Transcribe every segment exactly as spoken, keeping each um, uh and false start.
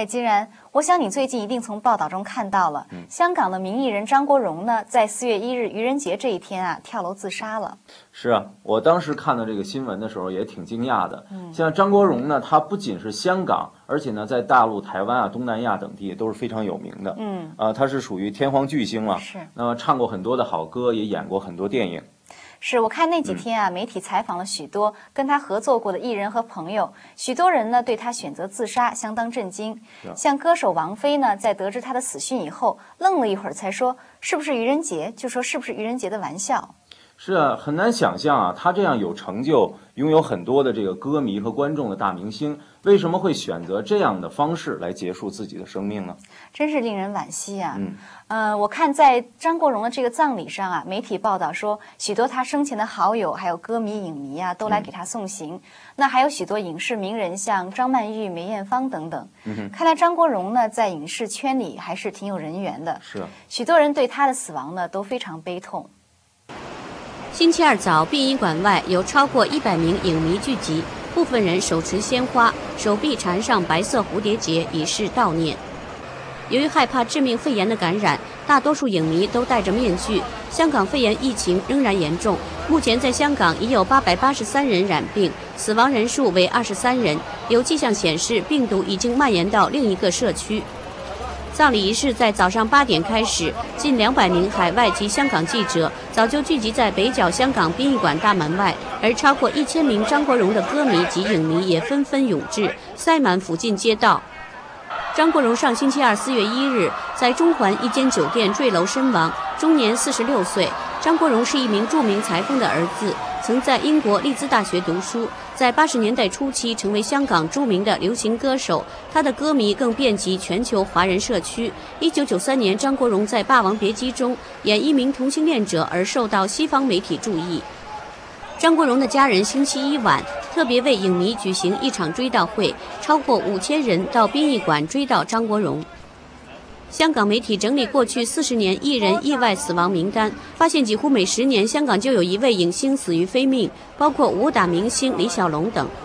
哎，金然，我想你最近一定从报道中看到了，嗯、香港的名艺人张国荣呢，在四月一日愚人节这一天啊，跳楼自杀了。 是啊，我当时看到这个新闻的时候也挺惊讶的。嗯，像张国荣呢，他不仅是香港，而且呢，在大陆、台湾啊、东南亚等地都是非常有名的。嗯，啊、呃，他是属于天皇巨星啊。 是。 那么唱过很多的好歌，也演过很多电影。 是我看那几天啊，媒体采访了许多跟他合作过的艺人和朋友，许多人呢对他选择自杀相当震惊。像歌手王菲呢，在得知他的死讯以后，愣了一会儿，才说是不是愚人节，就说是不是愚人节的玩笑。 是啊，很难想象啊，他这样有成就、拥有很多的这个歌迷和观众的大明星，为什么会选择这样的方式来结束自己的生命呢？ 真是令人惋惜啊。 嗯， 呃，我看在张国荣的这个葬礼上啊，媒体报道说，许多他生前的好友还有歌迷、影迷啊，都来给他送行。嗯、那还有许多影视名人，像张曼玉、梅艳芳等等。嗯，看来张国荣呢，在影视圈里还是挺有人缘的。 是， 许多人对他的死亡呢，都非常悲痛。 星期二早，殡仪馆外有超过一百名影迷聚集，部分人手持鲜花，手臂缠上白色蝴蝶结，以示悼念。由于害怕致命肺炎的感染，大多数影迷都戴着面具。香港肺炎疫情仍然严重，目前在香港已有八百八十三人染病，死亡人数为二十三人，有迹象显示病毒已经蔓延到另一个社区。葬礼仪式在早上八点开始，近两百名海外及香港记者早就聚集在北角香港殡仪馆大门外，而超过一千名张国荣的歌迷及影迷也纷纷涌至，塞满附近街道。张国荣上星期二四月一日在中环一间酒店坠楼身亡，终年四十六岁。张国荣是一名著名裁缝的儿子，曾在英国利兹大学读书，在八十年代初期成为香港著名的流行歌手，他的歌迷更遍及全球华人社区。一九九三年，张国荣在《霸王别姬》中演一名同性恋者而受到西方媒体注意。张国荣的家人星期一晚特别为影迷举行一场追悼会，超过五千人到殡仪馆追悼张国荣。香港媒体整理过去四十年艺人意外死亡名单，发现几乎每十年香港就有一位影星死于非命，包括武打明星李小龙等。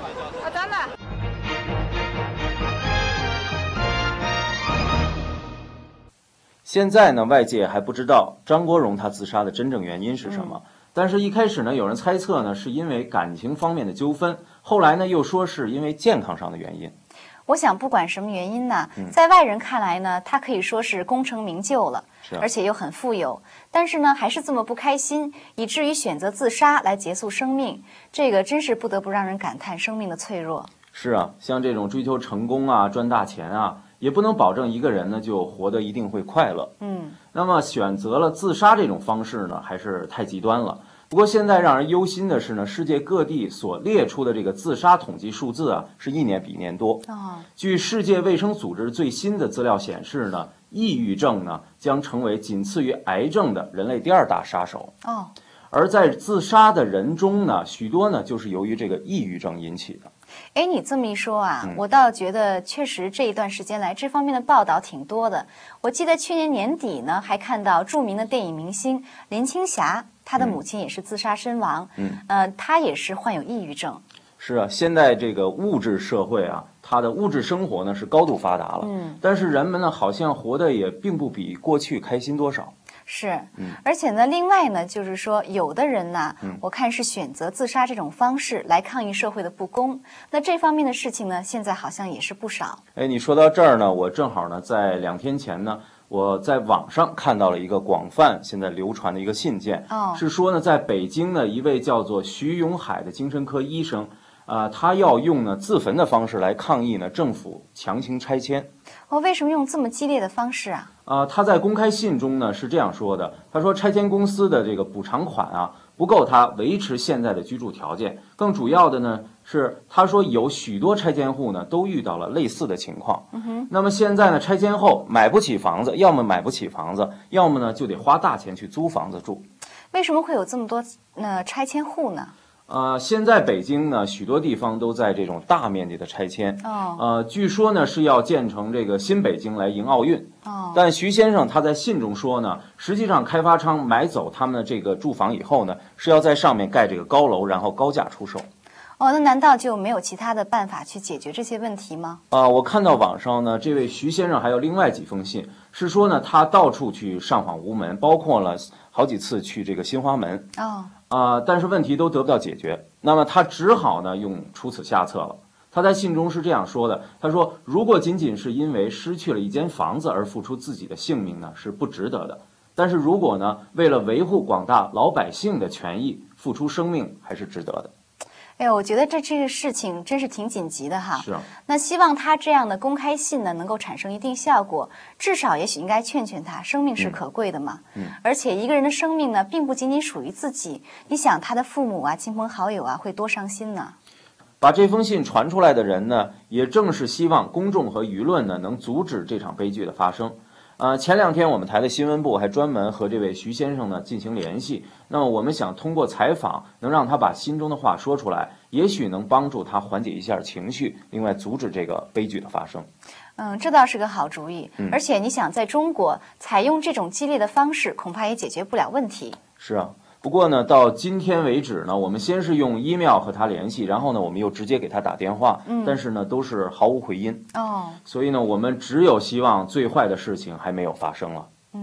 现在呢，外界还不知道张国荣他自杀的真正原因是什么。嗯，但是，一开始呢，有人猜测呢，是因为感情方面的纠纷，后来呢，又说是因为健康上的原因。 我想，不管什么原因呢，在外人看来呢，他可以说是功成名就了， 是啊， 而且又很富有，但是呢，还是这么不开心，以至于选择自杀来结束生命，这个真是不得不让人感叹生命的脆弱。 是啊，像这种追求成功啊、赚大钱啊，也不能保证一个人呢就活得一定会快乐。嗯，那么选择了自杀这种方式呢，还是太极端了。不过现在让人忧心的是呢，世界各地所列出的这个自杀统计数字啊，是一年比一年多。哦，据世界卫生组织最新的资料显示呢，抑郁症呢将成为仅次于癌症的人类第二大杀手。哦，而在自杀的人中呢，许多呢就是由于这个抑郁症引起的。 哎，你这么一说啊，嗯、我倒觉得确实这一段时间来这方面的报道挺多的。我记得去年年底呢，还看到著名的电影明星林青霞，她的母亲也是自杀身亡。嗯，呃，她也是患有抑郁症。 是啊，现在这个物质社会啊，它的物质生活呢是高度发达了。嗯，但是人们呢好像活得也并不比过去开心多少。 是，嗯，而且呢，另外呢，就是说，有的人呢，嗯，我看是选择自杀这种方式来抗议社会的不公。那这方面的事情呢，现在好像也是不少。 哎，你说到这儿呢，我正好呢，在两天前呢，我在网上看到了一个广泛现在流传的一个信件，哦，是说呢，在北京的一位叫做徐永海的精神科医生。啊、呃，他要用呢自焚的方式来抗议呢政府强行拆迁。 哦，为什么用这么激烈的方式啊？ 啊、呃，他在公开信中呢是这样说的，他说拆迁公司的这个补偿款啊不够他维持现在的居住条件，更主要的呢是他说有许多拆迁户呢都遇到了类似的情况。嗯哼，那么现在呢拆迁后买不起房子，要么买不起房子，要么呢就得花大钱去租房子住。 为什么会有这么多呃拆迁户呢？ 呃，现在北京呢，许多地方都在这种大面积的拆迁。哦。呃，据说呢是要建成这个新北京来迎奥运。哦。但徐先生他在信中说呢，实际上开发商买走他们的这个住房以后呢，是要在上面盖这个高楼，然后高价出售。 哦，那难道就没有其他的办法去解决这些问题吗？ 啊、我看到网上呢，这位徐先生还有另外几封信，是说呢，他到处去上访无门，包括了好几次去这个新华门哦， 啊、但是问题都得不到解决。那么他只好呢用出此下策了。他在信中是这样说的，他说：“如果仅仅是因为失去了一间房子而付出自己的性命呢，是不值得的。但是如果呢，为了维护广大老百姓的权益，付出生命还是值得的。” 哎呦，我觉得这这个事情真是挺紧急的哈。 是啊， 那希望他这样的公开信呢，能够产生一定效果，至少也许应该劝劝他，生命是可贵的嘛。 嗯， 而且一个人的生命呢，并不仅仅属于自己，你想他的父母啊、亲朋好友啊，会多伤心呢。 把这封信传出来的人呢，也正是希望公众和舆论呢能阻止这场悲剧的发生。呃，前两天我们台的新闻部还专门和这位徐先生呢进行联系，那么我们想通过采访，能让他把心中的话说出来，也许能帮助他缓解一下情绪，另外阻止这个悲剧的发生。 嗯，这倒是个好主意。 嗯、 而且你想，在中国采用这种激烈的方式，恐怕也解决不了问题。 是啊。不过呢，到今天为止呢，我们先是用 email 和他联系，然后呢，我们又直接给他打电话， 嗯， 但是呢，都是毫无回音。 哦， 所以呢，我们只有希望最坏的事情还没有发生了。 嗯。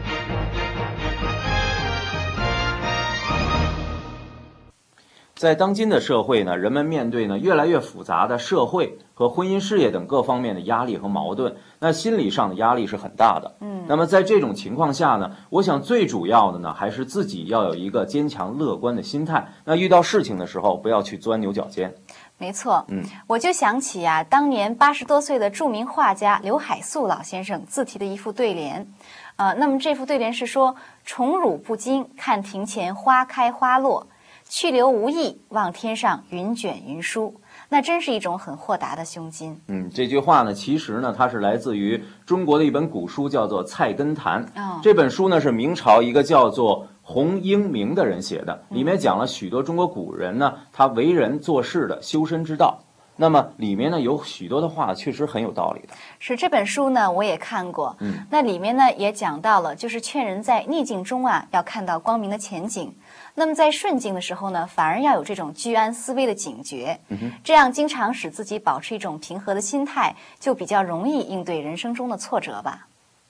在当今的社会呢，人们面对呢越来越复杂的社会和婚姻事业等各方面的压力和矛盾，那心理上的压力是很大的。 嗯， 那么在这种情况下呢，我想最主要的呢，还是自己要有一个坚强乐观的心态。那遇到事情的时候，不要去钻牛角尖。 没错， 嗯， 我就想起啊，当年八十多岁的著名画家刘海粟老先生自题的一副对联。呃，那么这副对联是说：宠辱不惊，看庭前花开花落。去留无意，望天上云卷云舒。那真是一种很豁达的胸襟。 嗯，这句话呢，其实呢，它是来自于中国的一本古书，叫做《菜根谭》。 哦， 这本书呢是明朝一个叫做洪应明的人写的，里面讲了许多中国古人呢他为人做事的修身之道。那么里面呢有许多的话确实很有道理的。 是这本书呢我也看过， 嗯， 那里面呢也讲到了，就是劝人在逆境中啊要看到光明的前景。那么在顺境的时候呢，反而要有这种居安思危的警觉， 嗯， 这样经常使自己保持一种平和的心态，就比较容易应对人生中的挫折吧。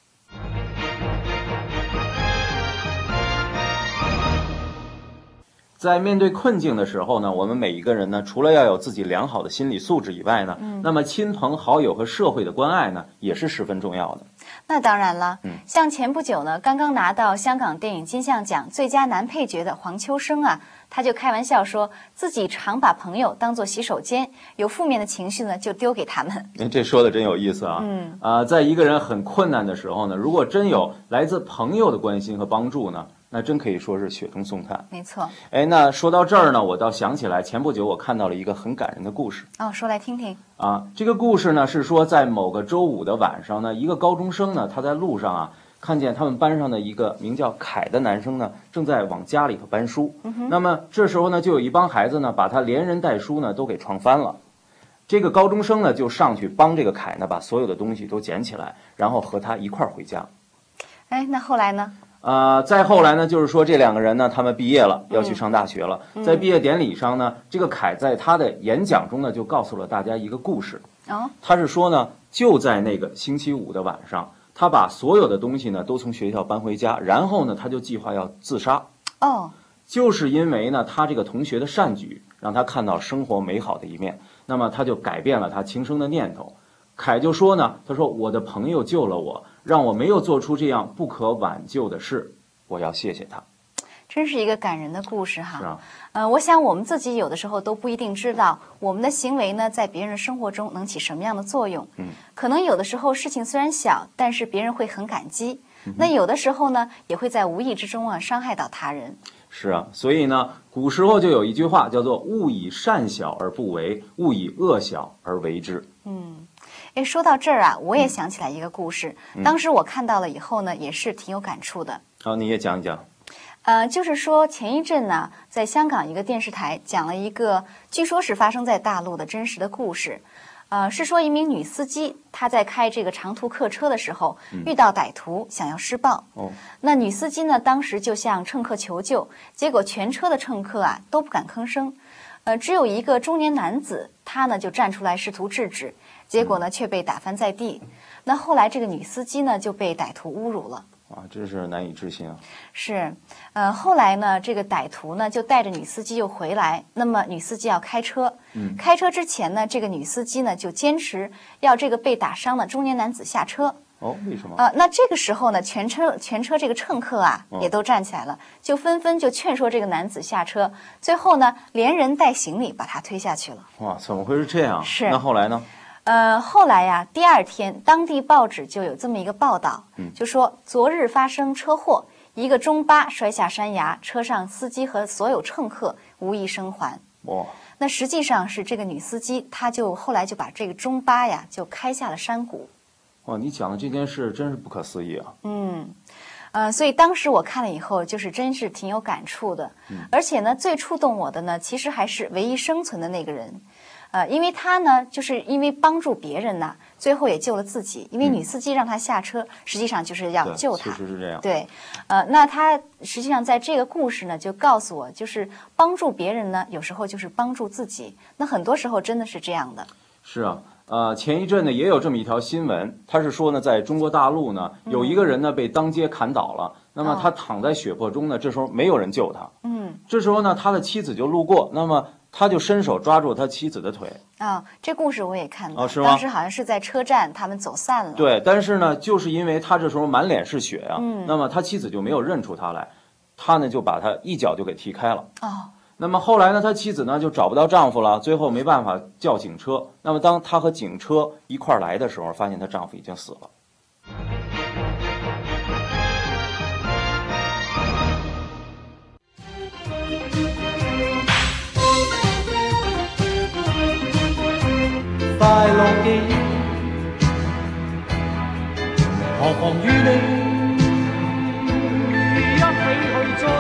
在面对困境的时候呢，我们每一个人呢，除了要有自己良好的心理素质以外呢，嗯，那么亲朋好友和社会的关爱呢，也是十分重要的。 那当然了， 嗯， 像前不久呢，刚刚拿到香港电影金像奖最佳男配角的黄秋生啊，他就开玩笑说自己常把朋友当作洗手间，有负面的情绪呢就丢给他们。 这说的真有意思啊！ 嗯啊、呃，在一个人很困难的时候呢，如果真有来自朋友的关心和帮助呢，那真可以说是雪中送炭。 没错。 哎，那说到这儿呢，我倒想起来，前不久我看到了一个很感人的故事。 哦，说来听听。 啊，这个故事呢是说，在某个周五的晚上呢，一个高中生呢，他在路上啊，看见他们班上的一个名叫凯的男生呢，正在往家里头搬书。 嗯、 那么这时候呢，就有一帮孩子呢，把他连人带书呢都给撞翻了。这个高中生呢，就上去帮这个凯呢，把所有的东西都捡起来，然后和他一块儿回家。 哎，那后来呢？ 呃，再后来呢，就是说这两个人呢，他们毕业了，要去上大学了。 嗯、 在毕业典礼上呢，这个凯在他的演讲中呢，就告诉了大家一个故事。 哦， 他是说呢，就在那个星期五的晚上，他把所有的东西呢都从学校搬回家，然后呢，他就计划要自杀。 哦， 就是因为呢，他这个同学的善举，让他看到生活美好的一面，那么他就改变了他轻生的念头。凯就说呢，他说我的朋友救了我，让我没有做出这样不可挽救的事，我要谢谢他。 真是一个感人的故事哈。 是啊， 呃，我想我们自己有的时候都不一定知道，我们的行为呢，在别人生活中能起什么样的作用。 嗯， 可能有的时候事情虽然小，但是别人会很感激。 嗯、 那有的时候呢，也会在无意之中啊伤害到他人。 是啊，所以呢，古时候就有一句话叫做"勿以善小而不为，勿以恶小而为之"。 嗯。哎，说到这儿啊，我也想起来一个故事。 嗯、 当时我看到了以后呢，也是挺有感触的。 好，你也讲一讲。 呃，就是说前一阵呢，在香港一个电视台讲了一个，据说是发生在大陆的真实的故事。呃，是说一名女司机，她在开这个长途客车的时候， 嗯、 遇到歹徒想要施暴。 哦， 那女司机呢，当时就向乘客求救，结果全车的乘客啊都不敢吭声。 呃，只有一个中年男子，他呢就站出来试图制止，结果呢却被打翻在地。那后来这个女司机呢就被歹徒侮辱了。 啊，真是难以置信啊！ 是，呃，后来呢，这个歹徒呢就带着女司机又回来。那么女司机要开车，嗯，开车之前呢，这个女司机呢就坚持要这个被打伤的中年男子下车。 哦，为什么？ 啊、呃，那这个时候呢，全车全车这个乘客啊、哦、也都站起来了，就纷纷就劝说这个男子下车。最后呢，连人带行李把他推下去了。 哇，怎么会是这样？ 是。 那后来呢？ 呃，后来呀，第二天当地报纸就有这么一个报道，嗯，就说昨日发生车祸，一个中巴摔下山崖，车上司机和所有乘客无一生还。 哇， 那实际上是这个女司机，她就后来就把这个中巴呀就开下了山谷。 哇，你讲的这件事真是不可思议啊！ 嗯，呃，所以当时我看了以后，就是真是挺有感触的。嗯，而且呢，最触动我的呢，其实还是唯一生存的那个人。呃，因为他呢，就是因为帮助别人呐，最后也救了自己。因为女司机让他下车，嗯、实际上就是要救他。 确实是这样。 对，呃，那他实际上在这个故事呢，就告诉我，就是帮助别人呢，有时候就是帮助自己。那很多时候真的是这样的。 是啊，呃，前一阵呢也有这么一条新闻，他是说呢，在中国大陆呢，有一个人呢被当街砍倒了，嗯、那么他躺在血泊中呢，这时候没有人救他。嗯，这时候呢，他的妻子就路过，那么。他就伸手抓住他妻子的腿啊、哦，这故事我也看到， 哦，是吗？ 当时好像是在车站，他们走散了。 对，但是呢，就是因为他这时候满脸是血啊，嗯，那么他妻子就没有认出他来，他呢就把他一脚就给踢开了。哦，那么后来呢，他妻子呢就找不到丈夫了，最后没办法叫警车。那么当他和警车一块来的时候，发现她丈夫已经死了。 快樂記憶，何妨與你一起去追，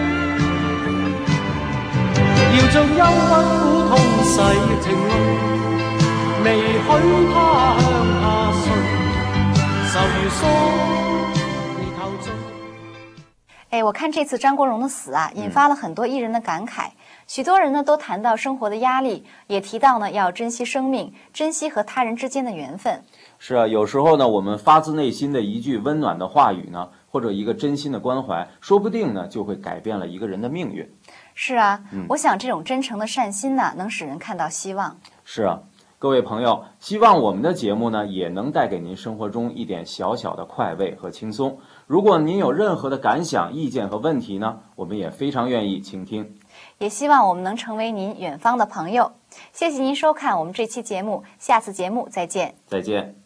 要將憂鬱苦痛洗淨淚，未許他向下垂，愁如鎖你透醉。 哎，我看这次张国荣的死啊，引发了很多艺人的感慨。嗯，许多人呢都谈到生活的压力，也提到呢要珍惜生命，珍惜和他人之间的缘分。 是啊，有时候呢，我们发自内心的一句温暖的话语呢，或者一个真心的关怀，说不定呢就会改变了一个人的命运。 是啊，嗯、我想这种真诚的善心呢，能使人看到希望。 是啊，各位朋友，希望我们的节目呢也能带给您生活中一点小小的快慰和轻松。如果您有任何的感想、意见和问题呢，我们也非常愿意倾听。 也希望我们能成为您远方的朋友。谢谢您收看我们这期节目，下次节目再见。 再见。